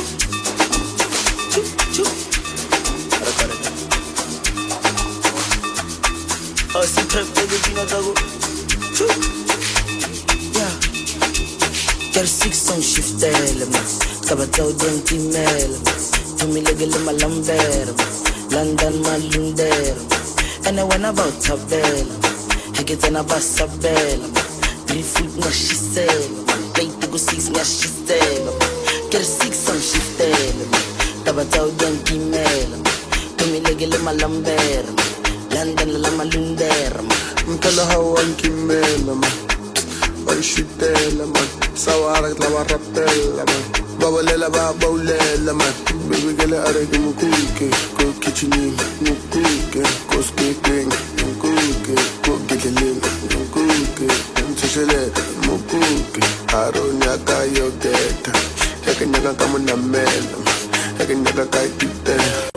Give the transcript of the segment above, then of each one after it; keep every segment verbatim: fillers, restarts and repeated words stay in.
Oh, si prep baby peanut go. Yeah. Get six on shift element. Kabatao den timel. Tumi legel malamber. London malunder. And I went about tabel. I get an abasabel. Three foot na she sell. Play to go six na she sell. Get six on shift element. Kabatao den timel. Tumi legel malamber. London la malunder. Mtala hawan kimela man. Ay shitela man. Sawarak la barapela man. Babalela ba baulela man. Baby gele arege mukuke. Ko kichini mukuke. Ko skipping mukuke. Ko giggling mukuke. Mtishele mukuke. Aronya kayo deta. Yakanyaga kama na mela. Yakanyaga kayo tite.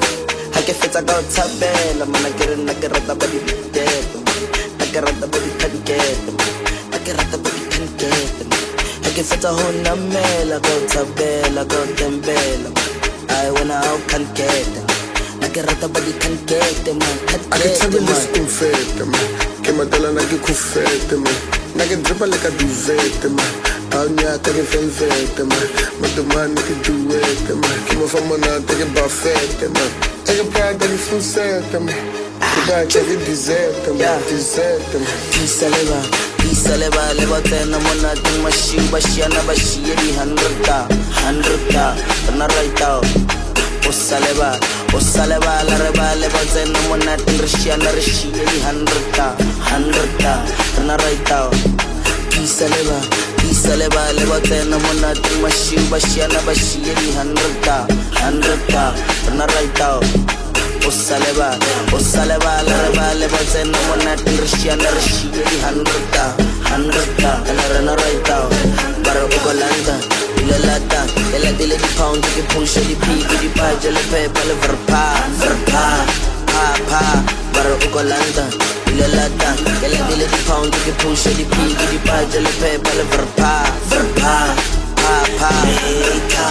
I can fit a go tabella, man. I get a nagarata body dead. Nagarata body can get them. Nagarata body can get them. I can fit a whole namela, go tabella, go tembella. I wanna out can get them. Nagarata body can get them, man. I can tell them this confete, man. Kematala nagi kufete, man. Nagi dripa like a duvet, man. Anya take a velvet, man. But the man can do it, man. Kima from one take a buffet, man. Take a pride that is full set, man. Goodbye, take a dessert, man. Dessert, man. Pisa leva, pisa leva, leva tena mona ting mashi bashiana bashiri hundredta, hundredta, na right out. Ossa leva, ossa leva, la reva leva tena mona ting rishiana rishiri hundredta, hundredta, na right out. Pisa leva, pisa leva, leva tena mona ting mashi bashiana bashiri hundredta, hundredta, na right out. Ossa leva, ossa leva, la reva leva tena mona ting rishiana rishiri hundredta, hundredta, na right out. Bara ukolanda, ilalata, ela dile di pound di push di pig di page le pepa le verpa, verpa, pa pa. Bara ukolanda, ilalata, ela dile di pound di push di pig di page le pepa le verpa, verpa, pa pa. Hey ta,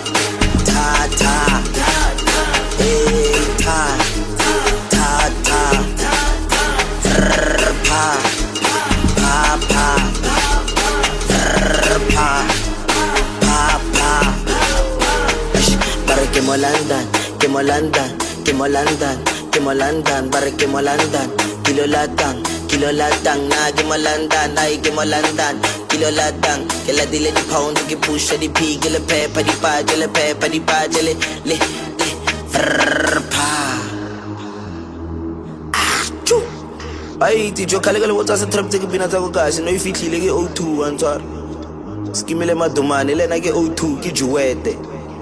ta ta, hey ta, ta ta, verpa, pa pa, verpa. Que molandan, que molandan, que molandan, que molandan, barre que molandan, kilo latan, kilo latan, na que molandan, ay que molandan, kilo latan, que la dile di pound, que push di pig, le pepa di page, le pepa di page, le, le, le, frpa. Achoo! Ay, ti jo kale kale wotsa se trap te ke pina tsa go kasi, no ifitlile ke O two antswara. Skimile madumane, le na ke O two, ke juwete.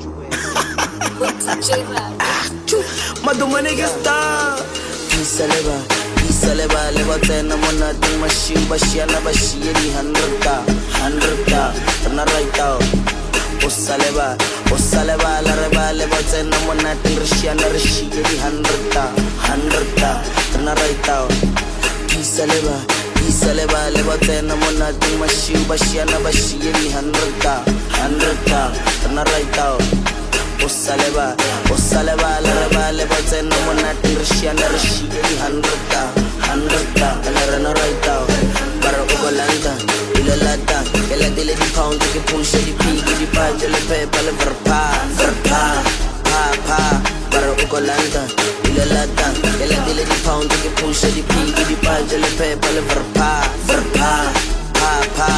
Madumane ke star. Pisa leva, pisa leva, leva tena mona ting mashi bashiana bashiri hundredta, hundredta, na right out. Ossa leva, ossa leva, la reva leva tena mona ting rishiana rishiri hundredta, hundredta, na right out. Pisa leva, pisa leva, leva tena mona ting mashi bashiana bashiri hundredta, hundredta, na right out. Ossa leva, ossa leva, la reva leva tena mona ting rishiana rishiri hundredta, hundredta, na right out. Bara ukolanda, ilalata, ela dile di pound ke push di pig di page le pepa le verpa, verpa, pa pa. Bara ukolanda, ilalata, ela dile di pound ke push di pig di page le pepa le verpa, verpa, pa pa.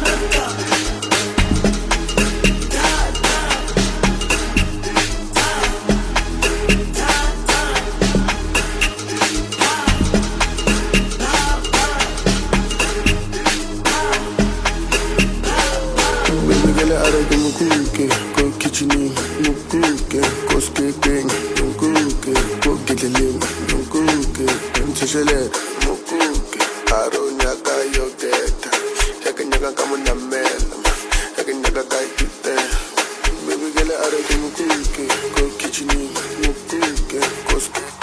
Arege mukuke, ko kichini mukuke, ko skipping mukuke, ko giggling mukuke, mtishele mukuke. Aronya kayo deta, yakanyaga kama na mela, yakanyaga kayo tite. Baby gele arege mukuke, ko kichini mukuke, ko skipping.